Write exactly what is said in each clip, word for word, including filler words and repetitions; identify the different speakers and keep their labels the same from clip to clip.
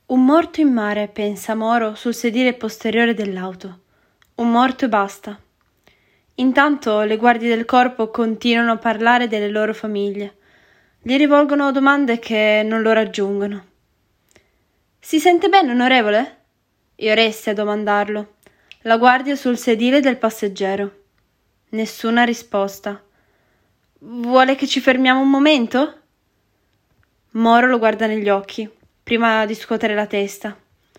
Speaker 1: Un morto in mare, pensa Moro sul sedile posteriore dell'auto. Un morto e basta. Intanto le guardie del corpo continuano a parlare delle loro famiglie. Gli rivolgono domande che non lo raggiungono. Si sente bene, onorevole? Io resti a domandarlo. La guardia sul sedile del passeggero. Nessuna risposta. Vuole che ci fermiamo un momento? Moro lo guarda negli occhi, prima di scuotere la testa.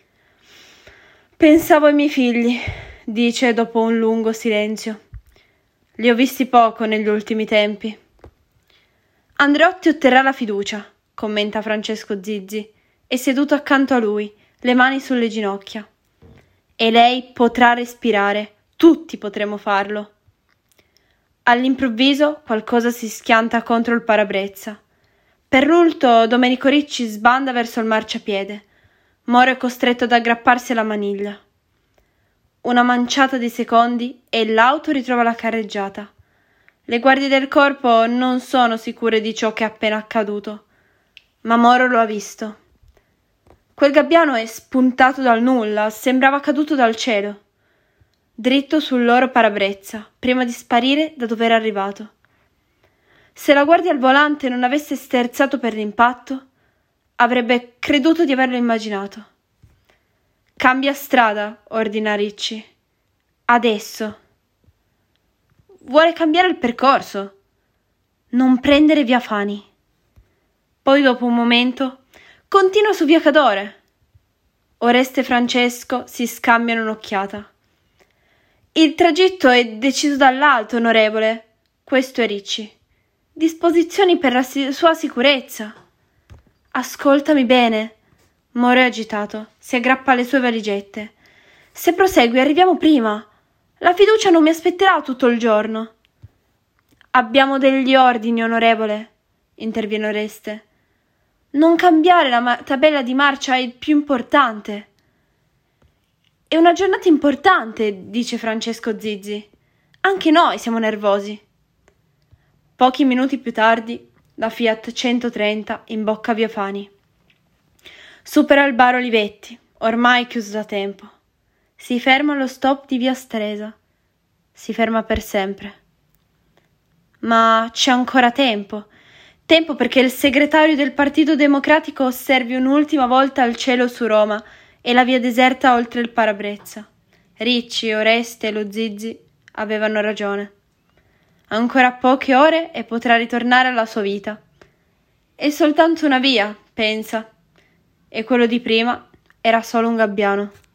Speaker 1: Pensavo ai miei figli, dice dopo un lungo silenzio. Li ho visti poco negli ultimi tempi. Andreotti otterrà la fiducia, commenta Francesco Zizzi, è seduto accanto a lui, le mani sulle ginocchia. E lei potrà respirare, tutti potremo farlo. All'improvviso qualcosa si schianta contro il parabrezza. Per l'urto Domenico Ricci sbanda verso il marciapiede. Moro è costretto ad aggrapparsi alla maniglia. Una manciata di secondi e l'auto ritrova la carreggiata. Le guardie del corpo non sono sicure di ciò che è appena accaduto, ma Moro lo ha visto. Quel gabbiano è spuntato dal nulla, sembrava caduto dal cielo, dritto sul loro parabrezza, prima di sparire da dove era arrivato. Se la guardia al volante non avesse sterzato per l'impatto, avrebbe creduto di averlo immaginato. Cambia strada, ordina Ricci. Adesso. Vuole cambiare il percorso. Non prendere via Fani. Poi dopo un momento continua su via Cadore. Oreste e Francesco si scambiano un'occhiata. Il tragitto è deciso dall'alto, onorevole. Questo è Ricci. Disposizioni per la si- sua sicurezza. Ascoltami bene. Moro è agitato, si aggrappa alle sue valigette. Se prosegui arriviamo prima. La fiducia non mi aspetterà tutto il giorno. Abbiamo degli ordini, onorevole, interviene Oreste. Non cambiare la ma- tabella di marcia è il più importante. È una giornata importante, dice Francesco Zizzi. Anche noi siamo nervosi. Pochi minuti più tardi, la Fiat centotrenta imbocca via Fani. Supera il bar Olivetti, ormai chiuso da tempo. Si ferma allo stop di via Stresa. Si ferma per sempre. Ma c'è ancora tempo. Tempo perché il segretario del Partito Democratico osservi un'ultima volta il cielo su Roma e la via deserta oltre il parabrezza. Ricci, Oreste e lo Zizzi avevano ragione. Ancora poche ore e potrà ritornare alla sua vita. È soltanto una via, pensa. E quello di prima era solo un gabbiano.